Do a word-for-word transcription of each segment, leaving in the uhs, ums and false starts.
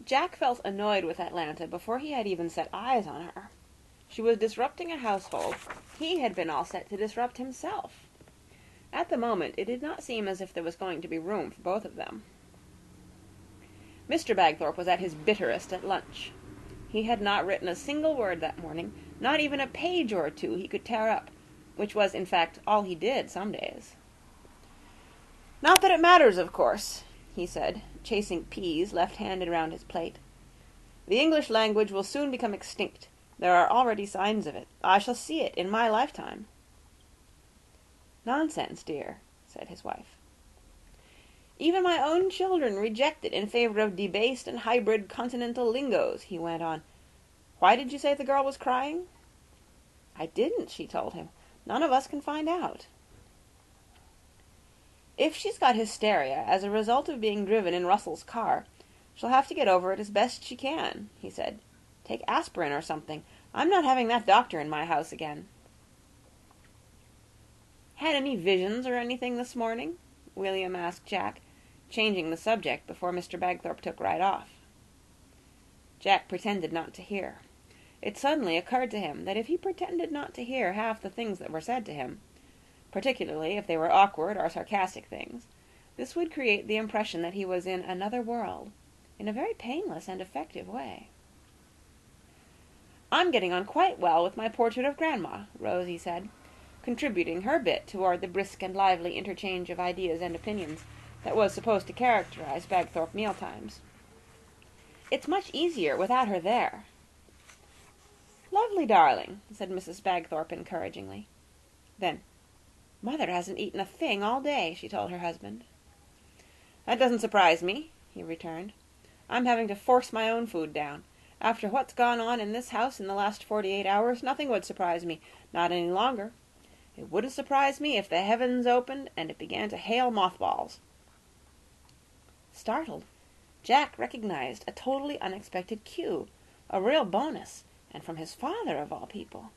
Jack felt annoyed with Atlanta before he had even set eyes on her. She was disrupting a household he had been all set to disrupt himself. At the moment, it did not seem as if there was going to be room for both of them. Mister Bagthorpe was at his bitterest at lunch. He had not written a single word that morning, not even a page or two he could tear up, which was, in fact, all he did some days. "Not that it matters, of course," he said, chasing peas left-handed round his plate. "The English language will soon become extinct. There are already signs of it. I shall see it in my lifetime." "Nonsense, dear," said his wife. "Even my own children reject it in favor of debased and hybrid continental lingoes," he went on. "Why did you say the girl was crying?" "I didn't," she told him. "None of us can find out." "If she's got hysteria as a result of being driven in Russell's car, she'll have to get over it as best she can," he said. "Take aspirin or something. I'm not having that doctor in my house again." "Had any visions or anything this morning?" William asked Jack, changing the subject before Mister Bagthorpe took right off. Jack pretended not to hear. It suddenly occurred to him that if he pretended not to hear half the things that were said to him, particularly if they were awkward or sarcastic things, this would create the impression that he was in another world, in a very painless and effective way. "I'm getting on quite well with my portrait of Grandma," Rosie said, contributing her bit toward the brisk and lively interchange of ideas and opinions that was supposed to characterize Bagthorpe mealtimes. "It's much easier without her there." "Lovely darling," said Missus Bagthorpe encouragingly. Then, "Mother hasn't eaten a thing all day," she told her husband. "That doesn't surprise me," he returned. "I'm having to force my own food down. After what's gone on in this house in the last forty-eight hours, nothing would surprise me, not any longer. It wouldn't surprise me if the heavens opened and it began to hail mothballs." Startled, Jack recognized a totally unexpected cue, a real bonus, and from his father of all people.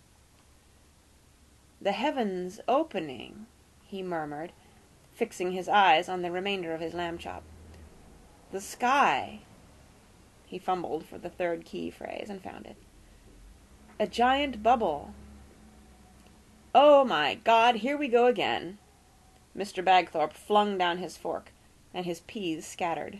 "The heavens opening," he murmured, fixing his eyes on the remainder of his lamb chop. "The sky." He fumbled for the third key phrase and found it. "A giant bubble." "Oh, my God, here we go again." Mister Bagthorpe flung down his fork, and his peas scattered.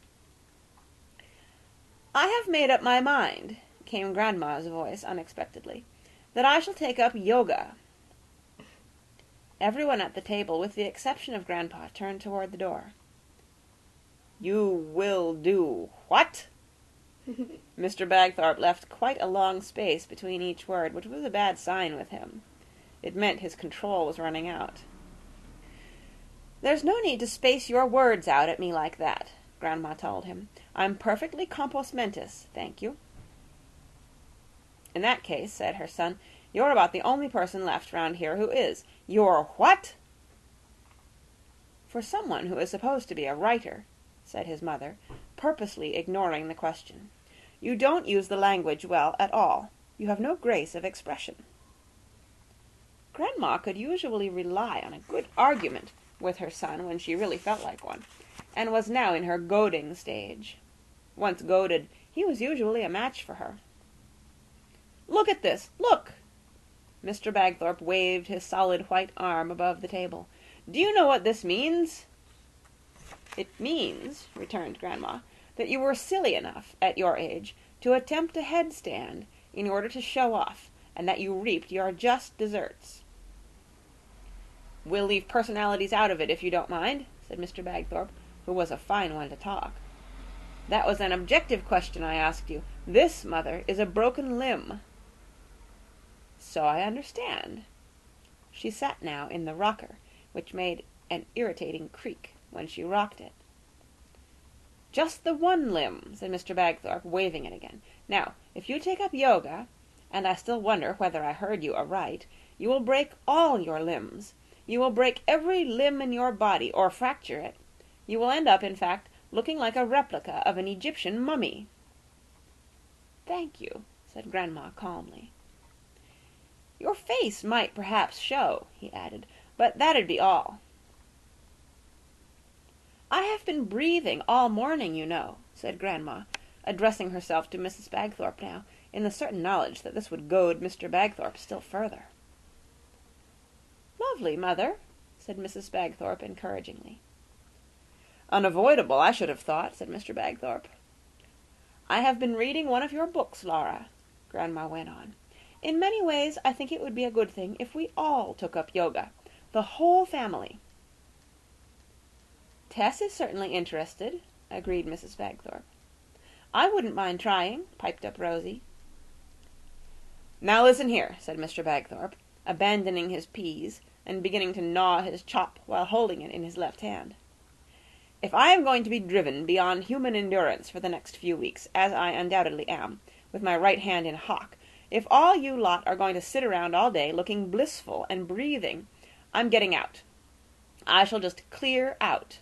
"I have made up my mind," came Grandma's voice unexpectedly, "that I shall take up yoga." Everyone at the table, with the exception of Grandpa, turned toward the door. "You will do what?" Mister Bagthorpe left quite a long space between each word, which was a bad sign with him. It meant his control was running out. "There's no need to space your words out at me like that," Grandma told him. "I'm perfectly compos mentis, thank you." "In that case," said her son, "you're about the only person left round here who is. You're what?" "For someone who is supposed to be a writer," said his mother, purposely ignoring the question, "you don't use the language well at all. You have no grace of expression." Grandma could usually rely on a good argument with her son when she really felt like one, and was now in her goading stage. Once goaded, he was usually a match for her. "Look at this! Look!" Mister Bagthorpe waved his solid white arm above the table. "Do you know what this means?" "It means," returned Grandma, "that you were silly enough, at your age, to attempt a headstand in order to show off, and that you reaped your just deserts." "We'll leave personalities out of it, if you don't mind," said Mister Bagthorpe, who was a fine one to talk. "That was an objective question I asked you. This, Mother, is a broken limb." "So I understand." She sat now in the rocker, which made an irritating creak when she rocked it. "Just the one limb," said Mister Bagthorpe, waving it again. "Now, if you take up yoga, and I still wonder whether I heard you aright, you will break all your limbs. You will break every limb in your body, or fracture it. You will end up, in fact, looking like a replica of an Egyptian mummy." "Thank you," said Grandma calmly. "Your face might perhaps show," he added, "but that'd be all." "I have been breathing all morning, you know," said Grandma, addressing herself to Missus Bagthorpe now, in the certain knowledge that this would goad Mister Bagthorpe still further. "Lovely, mother," said Missus Bagthorpe encouragingly. "Unavoidable, I should have thought," said Mister Bagthorpe. "I have been reading one of your books, Laura," Grandma went on. "In many ways I think it would be a good thing if we all took up yoga, the whole family." "Tess is certainly interested," agreed Missus Bagthorpe. "I wouldn't mind trying," piped up Rosie. "Now listen here," said Mister Bagthorpe, abandoning his peas and beginning to gnaw his chop while holding it in his left hand. "If I am going to be driven beyond human endurance for the next few weeks, as I undoubtedly am, with my right hand in hock, if all you lot are going to sit around all day looking blissful and breathing, I'm getting out. I shall just clear out."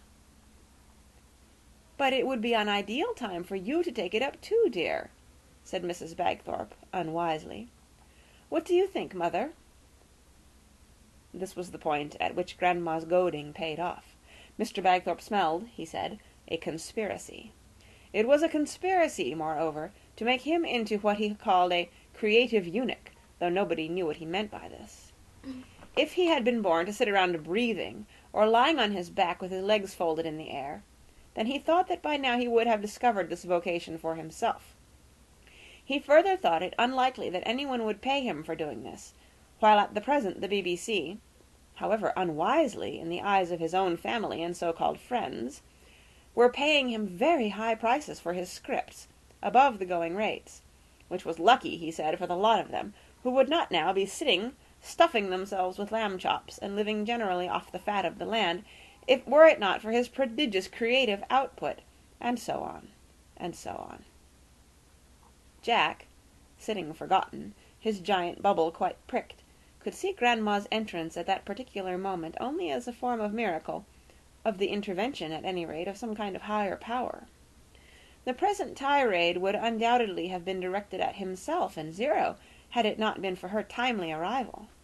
"But it would be an ideal time for you to take it up too, dear," said Missus Bagthorpe unwisely. "What do you think, mother?" This was the point at which Grandma's goading paid off. Mister Bagthorpe smelled, he said, a conspiracy. It was a conspiracy, moreover, to make him into what he called a creative eunuch, though nobody knew what he meant by this. If he had been born to sit around breathing, or lying on his back with his legs folded in the air, then he thought that by now he would have discovered this vocation for himself. He further thought it unlikely that anyone would pay him for doing this, while at the present the B B C, however unwisely in the eyes of his own family and so-called friends, were paying him very high prices for his scripts, above the going rates, which was lucky, he said, for the lot of them, who would not now be sitting stuffing themselves with lamb chops and living generally off the fat of the land, if were it not for his prodigious creative output, and so on, and so on. Jack, sitting forgotten, his giant bubble quite pricked, could see Grandma's entrance at that particular moment only as a form of miracle, of the intervention, at any rate, of some kind of higher power. The present tirade would undoubtedly have been directed at himself and Zero, had it not been for her timely arrival.